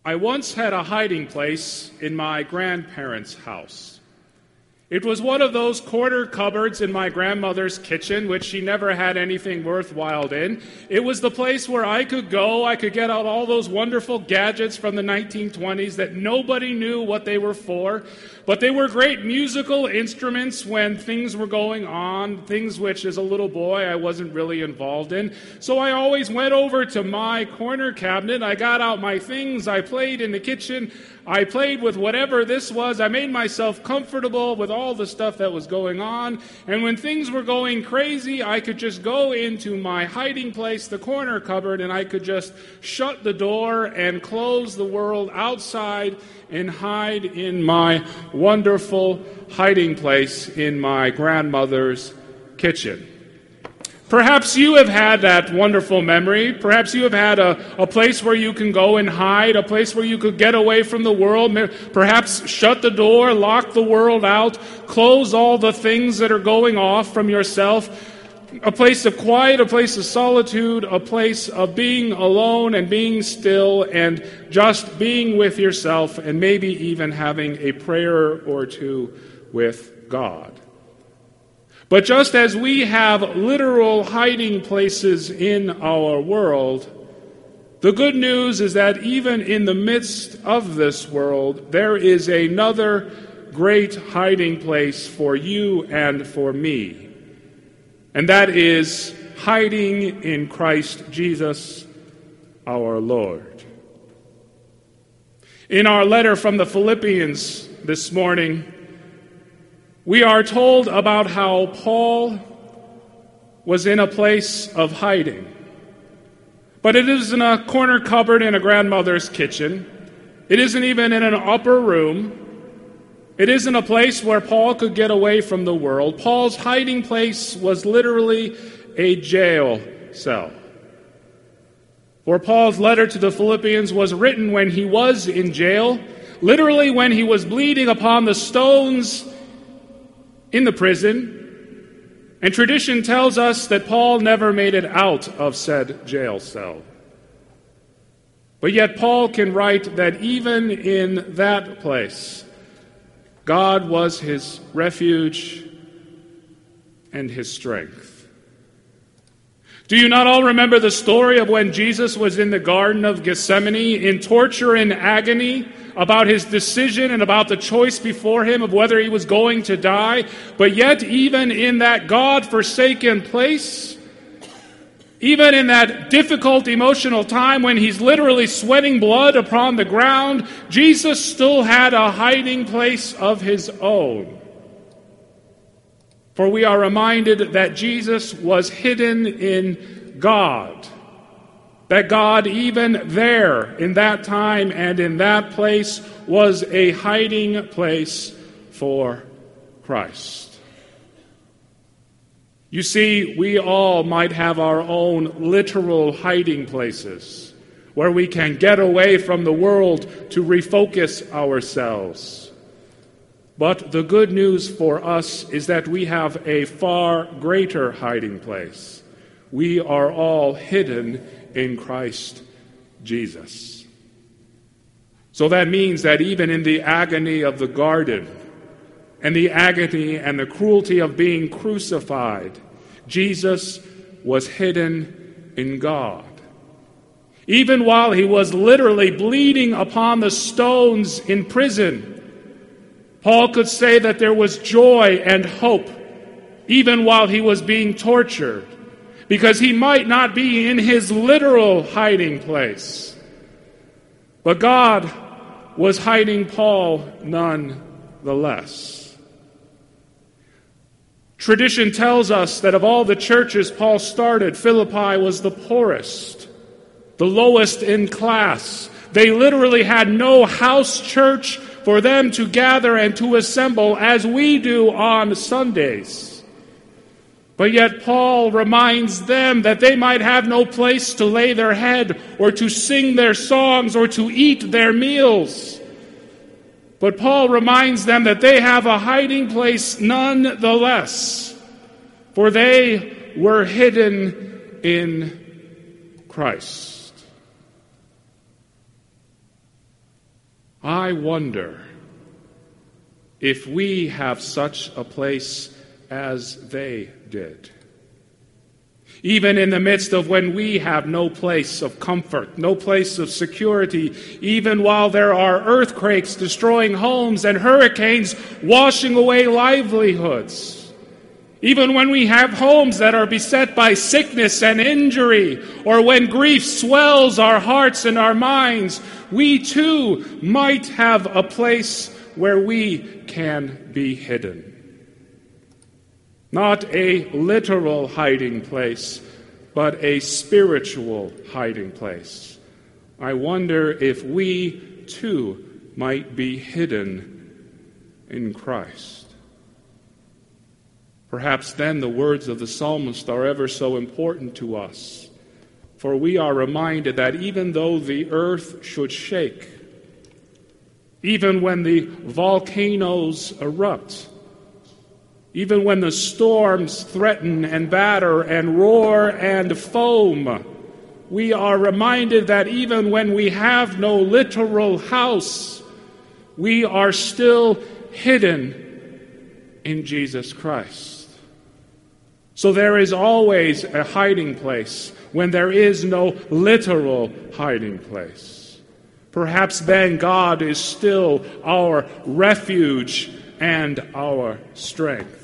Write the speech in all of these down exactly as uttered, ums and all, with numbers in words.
I once had a hiding place in my grandparents' house. It was one of those corner cupboards in my grandmother's kitchen, which she never had anything worthwhile in. It was the place where I could go, I could get out all those wonderful gadgets from the nineteen twenties that nobody knew what they were for, but they were great musical instruments when things were going on, things which as a little boy I wasn't really involved in. So I always went over to my corner cabinet, I got out my things, I played in the kitchen, I played with whatever this was. I made myself comfortable with all the stuff that was going on. And when things were going crazy, I could just go into my hiding place, the corner cupboard, and I could just shut the door and close the world outside and hide in my wonderful hiding place in my grandmother's kitchen. Perhaps you have had that wonderful memory. Perhaps you have had a, a place where you can go and hide, a place where you could get away from the world, perhaps shut the door, lock the world out, close all the things that are going off from yourself, a place of quiet, a place of solitude, a place of being alone and being still and just being with yourself and maybe even having a prayer or two with God. But just as we have literal hiding places in our world, the good news is that even in the midst of this world, there is another great hiding place for you and for me. And that is hiding in Christ Jesus, our Lord. In our letter from the Philippians this morning, we are told about how Paul was in a place of hiding. But it isn't a corner cupboard in a grandmother's kitchen. It isn't even in an upper room. It isn't a place where Paul could get away from the world. Paul's hiding place was literally a jail cell. For Paul's letter to the Philippians was written when he was in jail, literally when he was bleeding upon the stones in the prison, and tradition tells us that Paul never made it out of said jail cell. But yet Paul can write that even in that place, God was his refuge and his strength. Do you not all remember the story of when Jesus was in the Garden of Gethsemane in torture and agony about his decision and about the choice before him of whether he was going to die? But yet, even in that God-forsaken place, even in that difficult emotional time when he's literally sweating blood upon the ground, Jesus still had a hiding place of his own. For we are reminded that Jesus was hidden in God. That God, even there, in that time and in that place, was a hiding place for Christ. You see, we all might have our own literal hiding places where we can get away from the world to refocus ourselves. But the good news for us is that we have a far greater hiding place. We are all hidden in Christ Jesus. So that means that even in the agony of the garden, and the agony and the cruelty of being crucified, Jesus was hidden in God. Even while he was literally bleeding upon the stones in prison, Paul could say that there was joy and hope, even while he was being tortured, because he might not be in his literal hiding place. But God was hiding Paul nonetheless. Tradition tells us that of all the churches Paul started, Philippi was the poorest, the lowest in class. They literally had no house church for them to gather and to assemble as we do on Sundays. But yet Paul reminds them that they might have no place to lay their head or to sing their songs or to eat their meals. But Paul reminds them that they have a hiding place nonetheless, for they were hidden in Christ. I wonder if we have such a place as they did. Even in the midst of when we have no place of comfort, no place of security, even while there are earthquakes destroying homes and hurricanes washing away livelihoods, even when we have homes that are beset by sickness and injury, or when grief swells our hearts and our minds, we too might have a place where we can be hidden. Not a literal hiding place, but a spiritual hiding place. I wonder if we too might be hidden in Christ. Perhaps then the words of the psalmist are ever so important to us, for we are reminded that even though the earth should shake, even when the volcanoes erupt, even when the storms threaten and batter and roar and foam, we are reminded that even when we have no literal house, we are still hidden in Jesus Christ. So there is always a hiding place when there is no literal hiding place. Perhaps then God is still our refuge and our strength.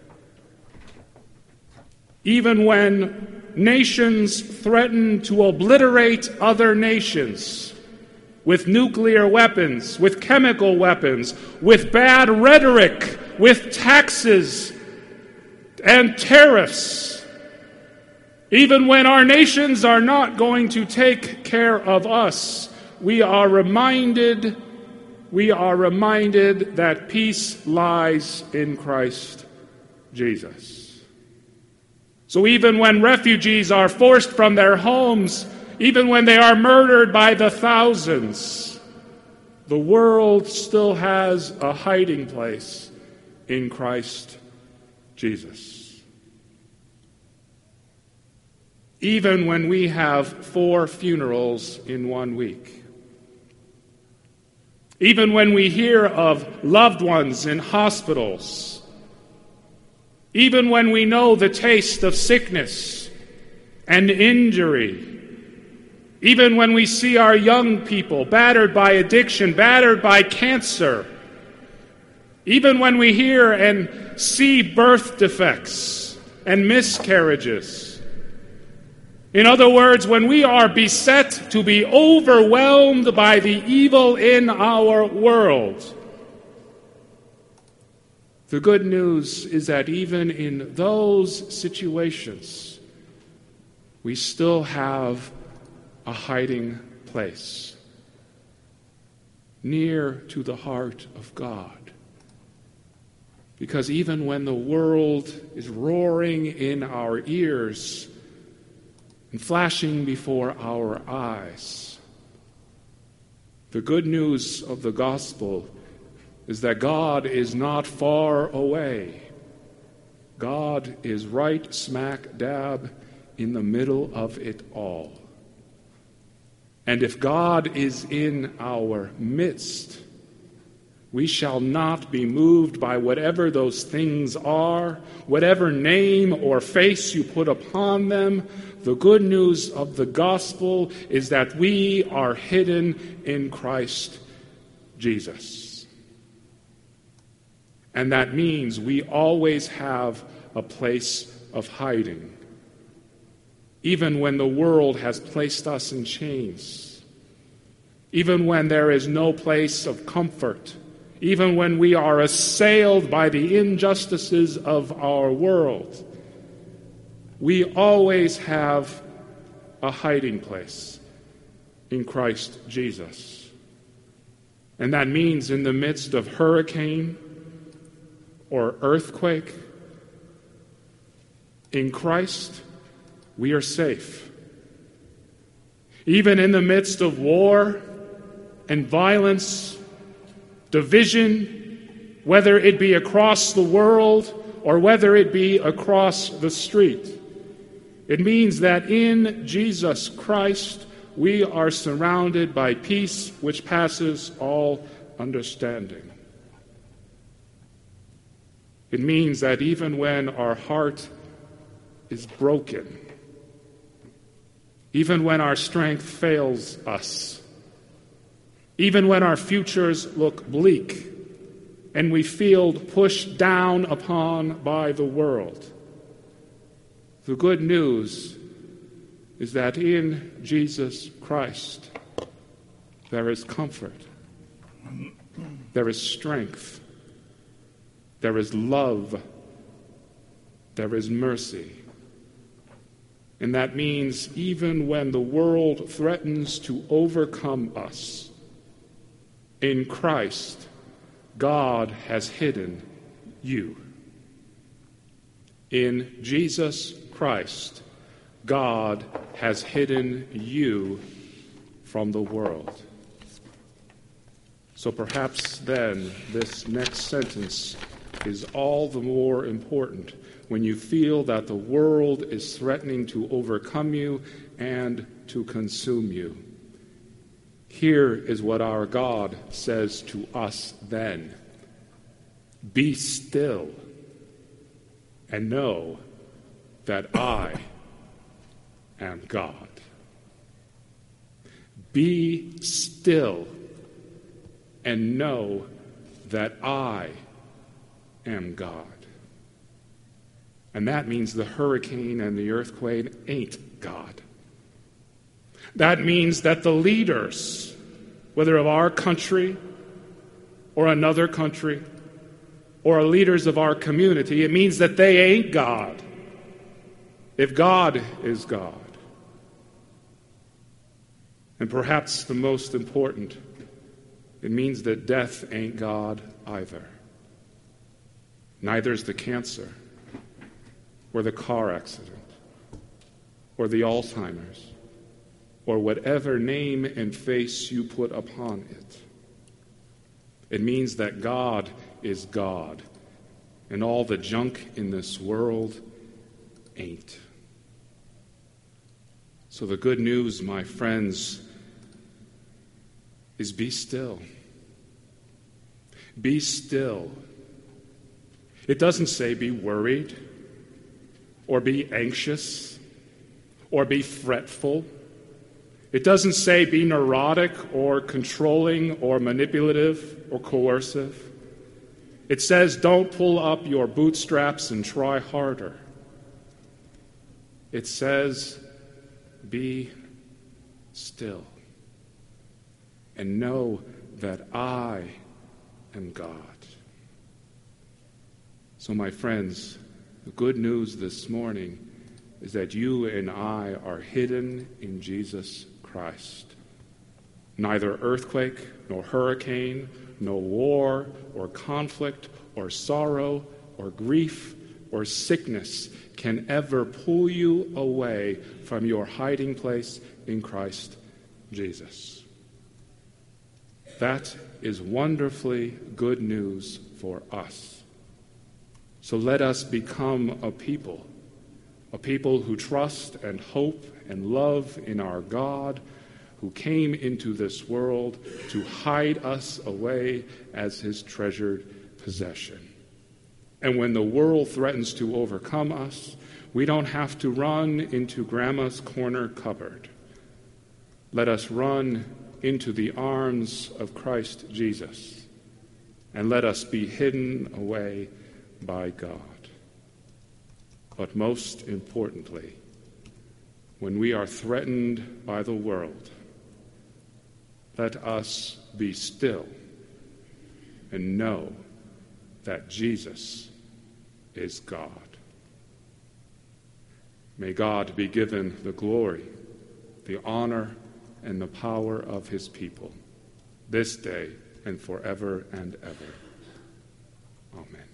Even when nations threaten to obliterate other nations with nuclear weapons, with chemical weapons, with bad rhetoric, with taxes and tariffs, even when our nations are not going to take care of us, we are reminded, we are reminded that peace lies in Christ Jesus. So even when refugees are forced from their homes, even when they are murdered by the thousands, the world still has a hiding place in Christ Jesus. Even when we have four funerals in one week, even when we hear of loved ones in hospitals, even when we know the taste of sickness and injury, even when we see our young people battered by addiction, battered by cancer, even when we hear and see birth defects and miscarriages. In other words, when we are beset to be overwhelmed by the evil in our world, the good news is that even in those situations, we still have a hiding place near to the heart of God. Because even when the world is roaring in our ears and flashing before our eyes, the good news of the gospel is that God is not far away. God is right smack dab in the middle of it all. And if God is in our midst, we shall not be moved by whatever those things are, whatever name or face you put upon them. The good news of the gospel is that we are hidden in Christ Jesus. And that means we always have a place of hiding, even when the world has placed us in chains, even when there is no place of comfort, even when we are assailed by the injustices of our world. We always have a hiding place in Christ Jesus. And that means in the midst of hurricane or earthquake, in Christ, we are safe. Even in the midst of war and violence, division, whether it be across the world or whether it be across the street, it means that in Jesus Christ we are surrounded by peace which passes all understanding. It means that even when our heart is broken, even when our strength fails us, even when our futures look bleak and we feel pushed down upon by the world, the good news is that in Jesus Christ there is comfort, there is strength, there is love, there is mercy. And that means even when the world threatens to overcome us, in Christ, God has hidden you. In Jesus Christ, God has hidden you from the world. So perhaps then this next sentence is all the more important when you feel that the world is threatening to overcome you and to consume you. Here is what our God says to us then. Be still and know that I am God. Be still and know that I am God. And that means the hurricane and the earthquake ain't God. That means that the leaders, whether of our country or another country, or leaders of our community, it means that they ain't God. If God is God. And perhaps the most important, it means that death ain't God either. Neither is the cancer, or the car accident, or the Alzheimer's, or whatever name and face you put upon it. It means that God is God, and all the junk in this world ain't. So the good news, my friends, is be still. Be still. It doesn't say be worried, or be anxious, or be fretful. It doesn't say be neurotic or controlling or manipulative or coercive. It says don't pull up your bootstraps and try harder. It says be still and know that I am God. So my friends, the good news this morning is that you and I are hidden in Jesus Christ. Neither earthquake, nor hurricane, no war, or conflict, or sorrow, or grief, or sickness can ever pull you away from your hiding place in Christ Jesus. That is wonderfully good news for us. So let us become a people, a people who trust and hope and love in our God, who came into this world to hide us away as his treasured possession. And when the world threatens to overcome us, we don't have to run into Grandma's corner cupboard. Let us run into the arms of Christ Jesus, and let us be hidden away by God. But most importantly, when we are threatened by the world, let us be still and know that Jesus is God. May God be given the glory, the honor, and the power of his people, this day and forever and ever. Amen.